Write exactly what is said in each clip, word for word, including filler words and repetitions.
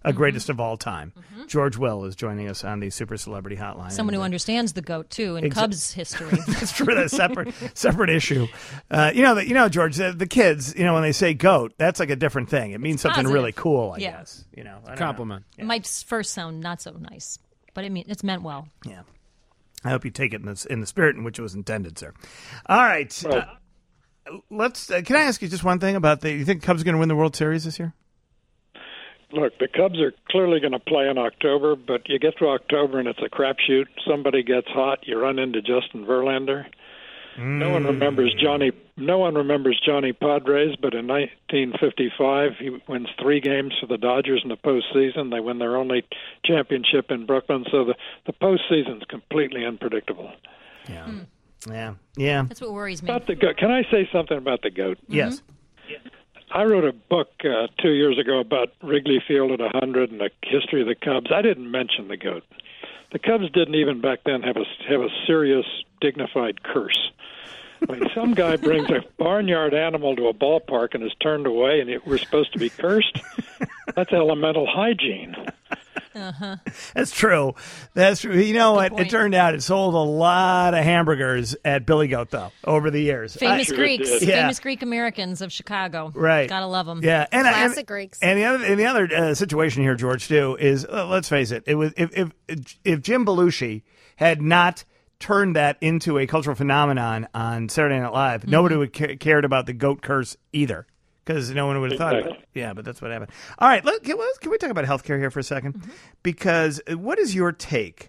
a greatest mm-hmm. of all time. Mm-hmm. George Will is joining us on the Super Celebrity Hotline. Someone who understands the GOAT, too, in exa- Cubs history. That's true. That's a separate, separate issue. Uh, you know, the, you know, George, the, the kids, you know, when they say GOAT, that's like a different thing. It means something positive. really cool, I yeah. guess. You know, I compliment. Know. Yeah. It might first sound not so nice, but it mean, it's meant well. Yeah. I hope you take it in the, in the spirit in which it was intended, sir. All right. Well, uh, let's. Uh, can I ask you just one thing about the? You think Cubs are going to win the World Series this year? Look, the Cubs are clearly going to play in October, but you get to October and it's a crapshoot. Somebody gets hot, you run into Justin Verlander. Mm. No one remembers Johnny. No one remembers Johnny Padres, but in nineteen fifty-five, he wins three games for the Dodgers in the postseason. They win their only championship in Brooklyn, so the the postseason's completely unpredictable. Yeah, mm. yeah, yeah. That's what worries me. About the GOAT. Can I say something about the GOAT? Mm-hmm. Yes. I wrote a book uh, two years ago about Wrigley Field at one hundred and the history of the Cubs. I didn't mention the GOAT. The Cubs didn't even back then have a have a serious, dignified curse. I mean, some guy brings a barnyard animal to a ballpark and is turned away, and it, we're supposed to be cursed? That's elemental hygiene. Uh-huh. That's true. That's true. You know Good what? point. It turned out it sold a lot of hamburgers at Billy Goat, though, over the years. Famous I, Greeks, sure yeah. famous Greek Americans of Chicago. Right. Gotta love them. Yeah, and Classic and, Greeks. And the other, and the other uh, situation here, George, too, is uh, let's face it. It was if if if Jim Belushi had not turned that into a cultural phenomenon on Saturday Night Live, mm-hmm. nobody would ca- cared about the goat curse either, because no one would have thought about it. Yeah, but that's what happened. All right, let, can, can we talk about healthcare here for a second? Mm-hmm. Because what is your take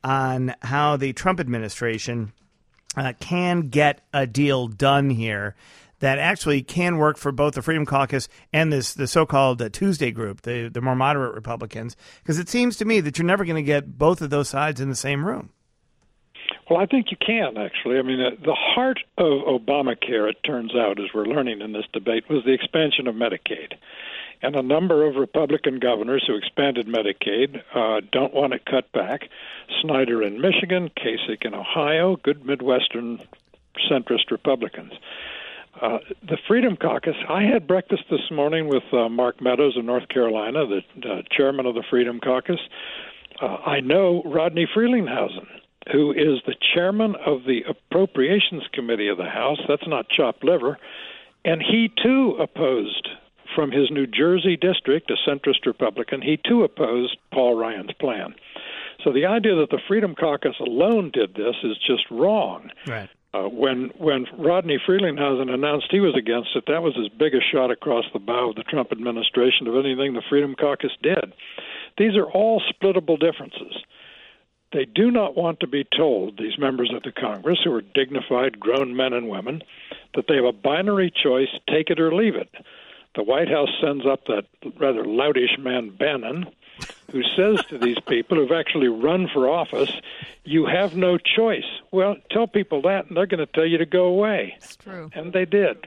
on how the Trump administration uh, can get a deal done here that actually can work for both the Freedom Caucus and this the so-called uh, Tuesday group, the, the more moderate Republicans? Because it seems to me that you're never going to get both of those sides in the same room. Well, I think you can, actually. I mean, uh, the heart of Obamacare, it turns out, as we're learning in this debate, was the expansion of Medicaid. And a number of Republican governors who expanded Medicaid uh, don't want it cut back. Snyder in Michigan, Kasich in Ohio, good Midwestern centrist Republicans. Uh, the Freedom Caucus, I had breakfast this morning with uh, Mark Meadows of North Carolina, the uh, chairman of the Freedom Caucus. Uh, I know Rodney Frelinghuysen, who is the chairman of the Appropriations Committee of the House. That's not chopped liver. And he, too, opposed, from his New Jersey district, a centrist Republican, he, too, opposed Paul Ryan's plan. So the idea that the Freedom Caucus alone did this is just wrong. Right. Uh, when when Rodney Frelinghuysen announced he was against it, that was as big a shot across the bow of the Trump administration of anything the Freedom Caucus did. These are all splittable differences. They do not want to be told, these members of the Congress, who are dignified grown men and women, that they have a binary choice, take it or leave it. The White House sends up that rather loutish man, Bannon, who says to these people who've actually run for office, you have no choice. Well, tell people that, and they're going to tell you to go away. It's true. And they did.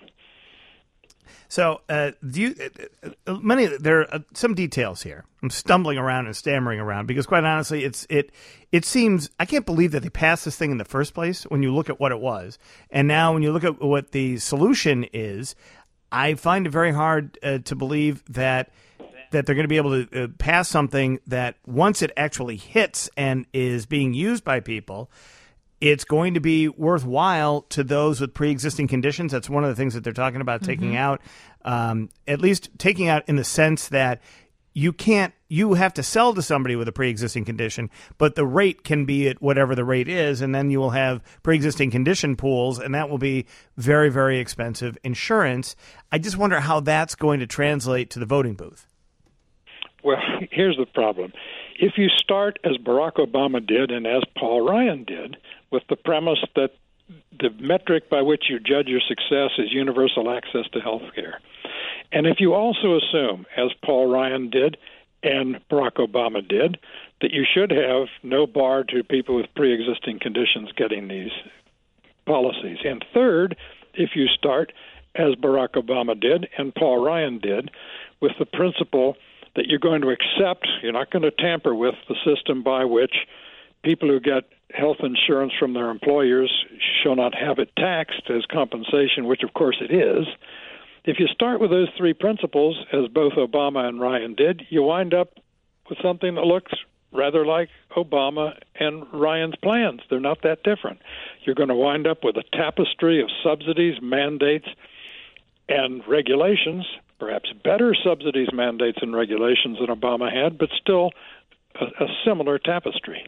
So, uh, do you? Uh, uh, many there are uh, some details here. I'm stumbling around and stammering around because, quite honestly, it's it. It seems I can't believe that they passed this thing in the first place. When you look at what it was, and now when you look at what the solution is, I find it very hard uh, to believe that that they're going to be able to uh, pass something that once it actually hits and is being used by people, it's going to be worthwhile to those with pre-existing conditions. That's one of the things that they're talking about taking mm-hmm. out, um, at least taking out in the sense that you can't, you have to sell to somebody with a pre-existing condition, but the rate can be at whatever the rate is, and then you will have pre-existing condition pools, and that will be very, very expensive insurance. I just wonder how that's going to translate to the voting booth. Well, here's the problem. If you start as Barack Obama did and as Paul Ryan did, with the premise that the metric by which you judge your success is universal access to health care, and if you also assume, as Paul Ryan did and Barack Obama did, that you should have no bar to people with pre-existing conditions getting these policies. And third, if you start, as Barack Obama did and Paul Ryan did, with the principle that you're going to accept, you're not going to tamper with the system by which people who get health insurance from their employers shall not have it taxed as compensation, which of course it is. If you start with those three principles, as both Obama and Ryan did, you wind up with something that looks rather like Obama and Ryan's plans. They're not that different. You're going to wind up with a tapestry of subsidies, mandates, and regulations, perhaps better subsidies, mandates, and regulations than Obama had, but still a, a similar tapestry.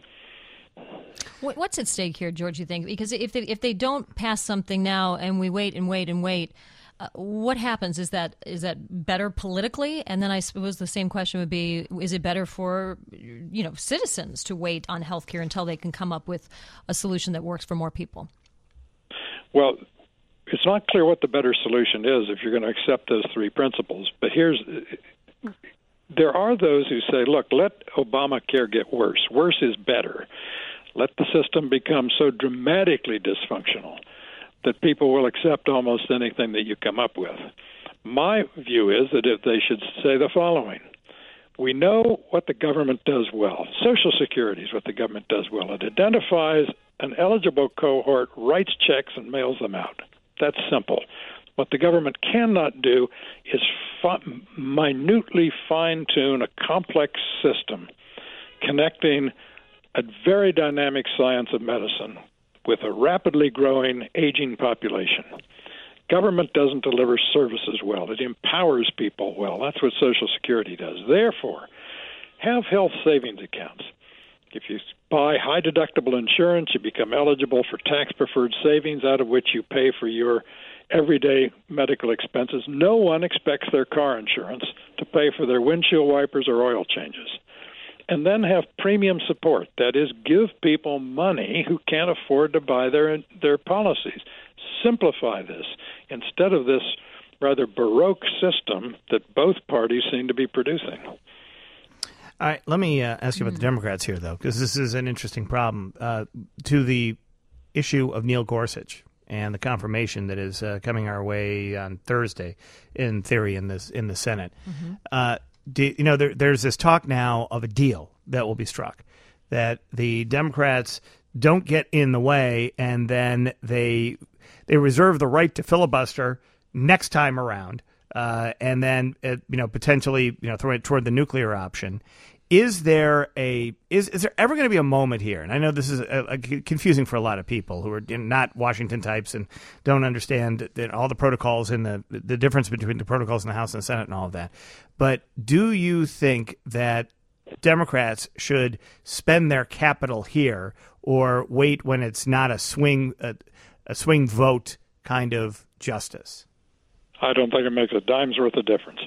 What's at stake here, George, you think? Because if they, if they don't pass something now and we wait and wait and wait, uh, what happens? Is that is that better politically? And then I suppose the same question would be, is it better for, you know, citizens to wait on health care until they can come up with a solution that works for more people? Well, it's not clear what the better solution is if you're going to accept those three principles. But here's there are those who say, look, let Obamacare get worse. Worse is better. Let the system become so dramatically dysfunctional that people will accept almost anything that you come up with. My view is that if they should say the following: we know what the government does well. Social Security is what the government does well. It identifies an eligible cohort, writes checks, and mails them out. That's simple. What the government cannot do is fi- minutely fine-tune a complex system connecting a very dynamic science of medicine with a rapidly growing, aging population. Government doesn't deliver services well. It empowers people well. That's what Social Security does. Therefore, have health savings accounts. If you buy high-deductible insurance, you become eligible for tax-preferred savings out of which you pay for your everyday medical expenses. No one expects their car insurance to pay for their windshield wipers or oil changes. And then have premium support. That is, give people money who can't afford to buy their their policies. Simplify this instead of this rather baroque system that both parties seem to be producing. All right, let me uh, ask you about the Democrats here, though, because this is an interesting problem. Uh, to the issue of Neil Gorsuch and the confirmation that is uh, coming our way on Thursday, in theory, in this in the Senate. Mm-hmm. Uh, do, you know, there, there's this talk now of a deal that will be struck, that the Democrats don't get in the way, and then they they reserve the right to filibuster next time around, uh, and then uh, you know potentially you know throw it toward the nuclear option. Is there a is is there ever going to be a moment here? And I know this is a, a confusing for a lot of people who are not Washington types and don't understand that all the protocols and the the difference between the protocols in the House and the Senate and all of that. But do you think that Democrats should spend their capital here, or wait when it's not a swing a, a swing vote kind of justice? I don't think it makes a dime's worth of difference.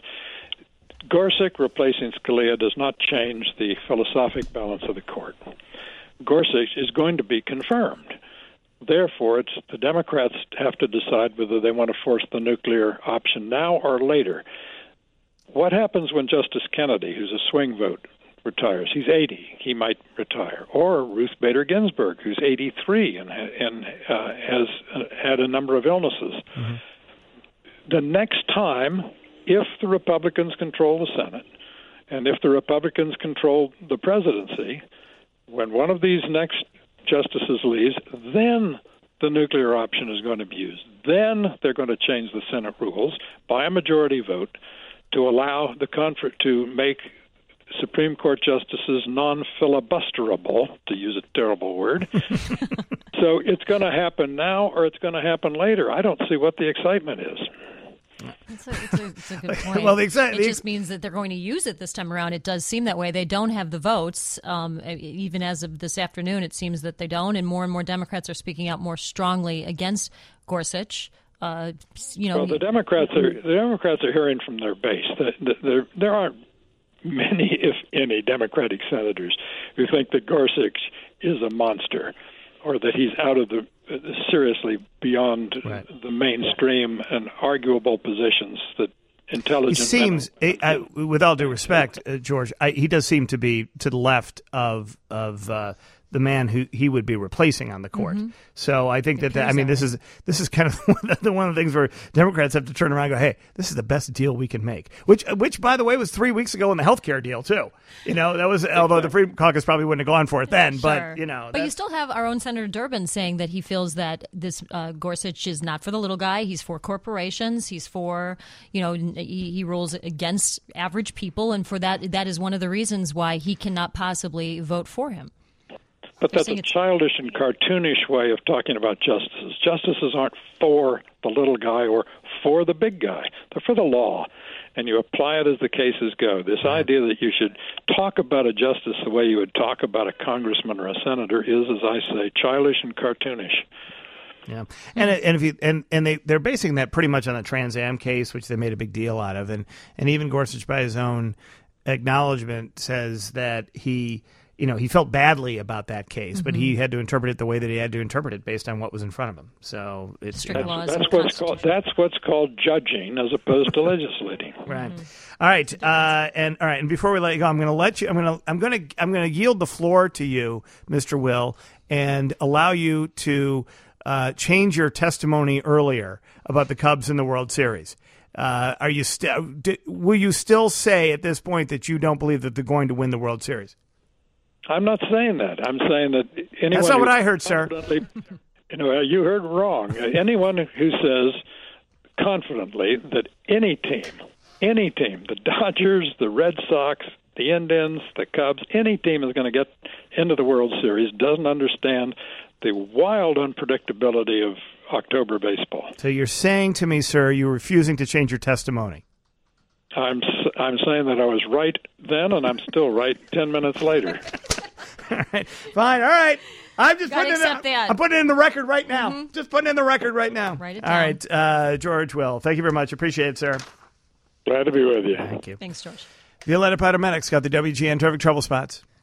Gorsuch replacing Scalia does not change the philosophic balance of the court. Gorsuch is going to be confirmed. Therefore, it's the Democrats have to decide whether they want to force the nuclear option now or later. What happens when Justice Kennedy, who's a swing vote, retires? He's eighty. He might retire. Or Ruth Bader Ginsburg, who's eighty-three and, and uh, has had a number of illnesses. Mm-hmm. The next time, if the Republicans control the Senate, and if the Republicans control the presidency, when one of these next justices leaves, then the nuclear option is going to be used. Then they're going to change the Senate rules by a majority vote to allow the confer- to make Supreme Court justices non-filibusterable, to use a terrible word. So it's going to happen now or it's going to happen later. I don't see what the excitement is. It's a, it's, a, it's a good point. Well, the exa- it just means that they're going to use it this time around. It does seem that way. They don't have the votes. Um, even as of this afternoon, it seems that they don't. And more and more Democrats are speaking out more strongly against Gorsuch. Uh, you know, well, the Democrats are the Democrats are hearing from their base that, that there there aren't many, if any, Democratic senators who think that Gorsuch is a monster or that he's out of the seriously beyond right. the mainstream and arguable positions that intelligent. He seems, I, with all due respect, uh, George, I, he does seem to be to the left of of uh, the man who he would be replacing on the court. Mm-hmm. So I think that, that I mean, this way. is this is kind of one of the things where Democrats have to turn around and go, hey, this is the best deal we can make, which, which by the way, was three weeks ago in the healthcare deal, too. You know, that was, although the Freedom Caucus probably wouldn't have gone for it then, sure. but, you know. But you still have our own Senator Durbin saying that he feels that this uh, Gorsuch is not for the little guy. He's for corporations. He's for, you know, he, he rules against average people. And for that, that is one of the reasons why he cannot possibly vote for him. But that's a childish and cartoonish way of talking about justices. Justices aren't for the little guy or for the big guy. They're for the law, and you apply it as the cases go. This idea that you should talk about a justice the way you would talk about a congressman or a senator is, as I say, childish and cartoonish. Yeah, and and if you and and they they're basing that pretty much on the Trans Am case, which they made a big deal out of, and and even Gorsuch, by his own acknowledgement, says that he. You know, he felt badly about that case, mm-hmm. but he had to interpret it the way that he had to interpret it based on what was in front of him. So it's Strict you know, laws that's, that's what's called that's what's called judging as opposed to legislating. Right. Mm-hmm. All right. Uh, and all right. And before we let you go, I'm going to let you. I'm going to. I'm going to. I'm going to yield the floor to you, Mister Will, and allow you to uh, change your testimony earlier about the Cubs in the World Series. Uh, are you still? Will you still say at this point that you don't believe that they're going to win the World Series? I'm not saying that. I'm saying that anyone. That's not what I heard, sir. You know, you heard wrong. Anyone who says confidently that any team, any team, the Dodgers, the Red Sox, the Indians, the Cubs, any team is going to get into the World Series doesn't understand the wild unpredictability of October baseball. So you're saying to me, sir, you're refusing to change your testimony. I'm I'm saying that I was right then, and I'm still right ten minutes later. All right, fine. All right, I'm just Gotta putting it. In, that. I'm putting it in the record right now. Mm-hmm. Just putting it in the record right now. Write it All down. right, uh, George Will, thank you very much. Appreciate it, sir. Glad to be with you. Thank you. Thanks, George. Violetta Paramedics got the W G N Traffic Trouble Spots.